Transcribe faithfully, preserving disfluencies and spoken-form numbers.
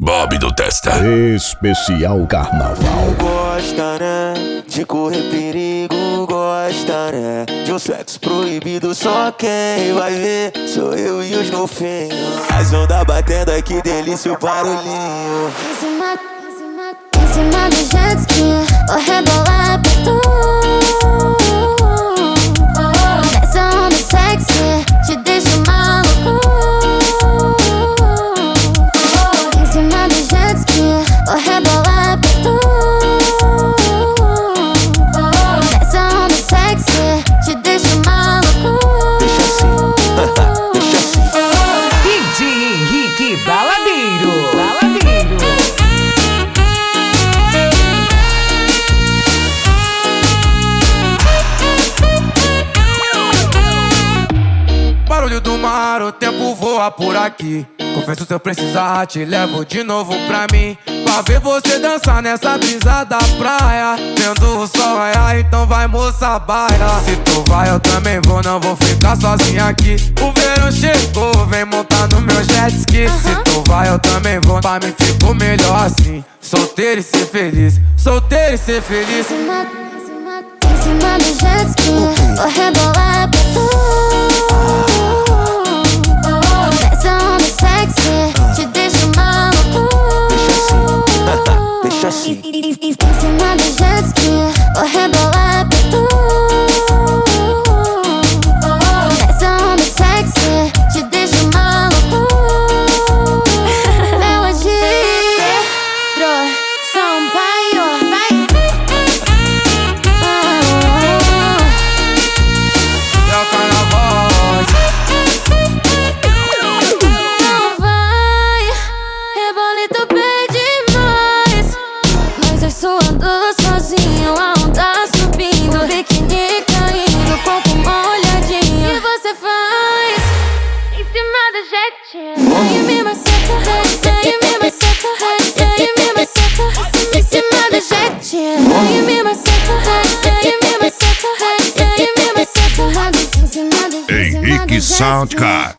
Bob do Testa. Especial Carnaval. Gosta, né? De correr perigo, gosta, né? De um sexo proibido, só quem vai ver sou eu e os golfinhos. As ondas batendo aqui, delícia o barulhinho. Em cima, em cima, em cima do jet ski, vou rebolar pra tu. Essa onda sexy te deixa maluco. Em cima do jet ski, vou rebolar pra tu. Essa onda sexy te deixa maluco. Deixa assim, deixa assim. D J Henrique Baladeiro, Baladeiro. Barulho do mar, o tempo voa por aqui. Confesso, se eu precisar, te levo de novo pra mim. Pra ver você dançar nessa brisa da praia, vendo o sol raiar, então vai moça baia. Se tu vai eu também vou, não vou ficar sozinha aqui. O verão chegou, vem montar no meu jet ski. Se tu vai eu também vou, pra mim ficou melhor assim. Solteiro e ser feliz, solteiro e ser feliz. Em cima, em cima, em cima do jet ski, vou rebolar pra tu. Essa onda sexy te deixa maluco. Deixa assim. Em cima do jet ski, vou rebolar pra tu. Essa onda sexy te deixa maluco. Melodia, Sampaio, vai. É o carnaval. Não vai, rebolito pede mais. Mas eu suando sozinho, a onda subindo, biquíni caindo, corpo molhadinho. E você faz em cima do jet. Daí me maceta, daí me maceta, daí me maceta. Em cima do jet. Daí me maceta, daí me maceta, daí me maceta. Em cima do, em cima do, em cima do Henrique jet. Soundcard.